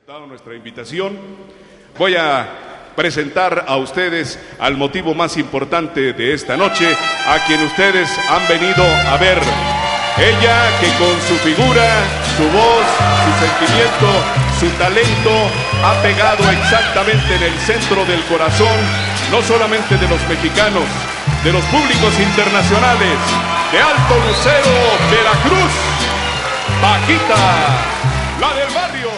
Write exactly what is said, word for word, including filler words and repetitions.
aceptado nuestra invitación. Voy a presentar a ustedes al motivo más importante de esta noche, a quien ustedes han venido a ver. Ella que con su figura, su voz, su sentimiento, su talento ha pegado exactamente en el centro del corazón, no solamente de los mexicanos, de los públicos internacionales, de Alto Lucero, Veracruz, Paquita, la del barrio.